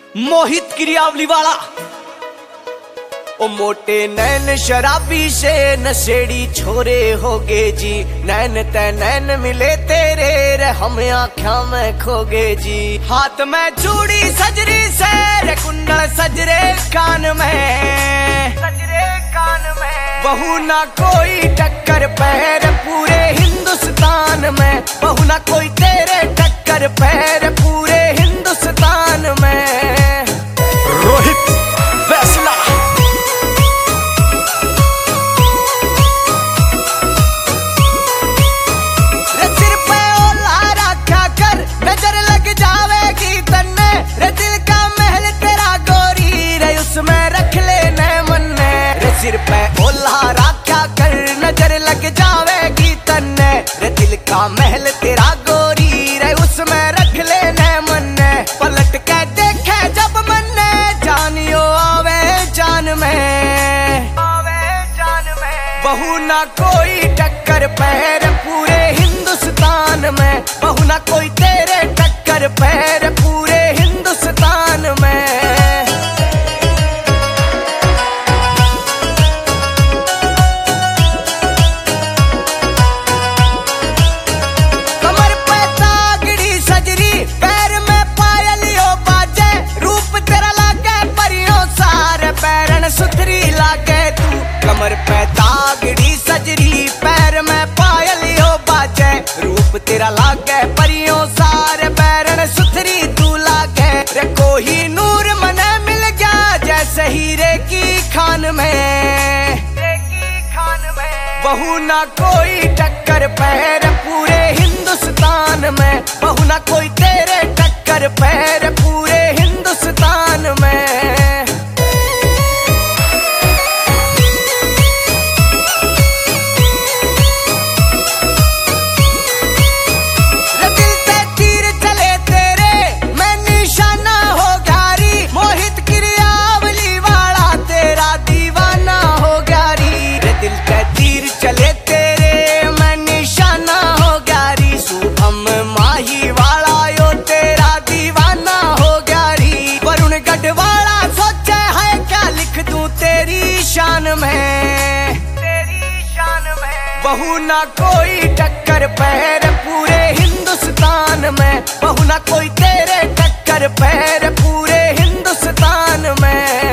मोहित क्रियावली वाला। ओ मोटे नैन शराबी से नशेड़ी छोरे होगे जी, नैन ते नैन मिले तेरे रे हम आँखा में खोगे जी। हाथ में चूड़ी सजरी से रे कुंडल सजरे कान में, सजरे कान में। बहू ना कोई टक्कर पैर पूरे हिंदुस्तान में, बहू ना कोई तेरे टक्कर पैर पूरे हिंदुस्तान में। रोहित फैसला। सिर पे ओला राख्या कर नजर लग जावेगी तन्ने रे, दिल का महल तेरा गोरी रे उसमें रख लेने मन्ने। पलट के देखे जब मन्ने जानियो आवे जान में, आवे जान में। बहू ना कोई टक्कर पैर पूरे हिंदुस्तान में, बहू ना कोई तेरे टक्कर पैर पूरे हिंदुस्तान में। सुथरी लागे तू कमर पे तागड़ी सजरी, पैर में पायलियो बाजे, रूप तेरा लागे परियों सारे पैरन सुथरी तू लागे रे। कोही नूर मने मिल गया जैसे हीरे की खान में, बहू ना कोई टक्कर पैर पूरे हिंदुस्तान में, बहू ना कोई तेरे टक्कर पैर पूरे हिंदुस्तान में। बहू ना कोई टक्कर पैर पूरे हिंदुस्तान में, बहू ना कोई तेरे टक्कर पैर पूरे हिंदुस्तान में।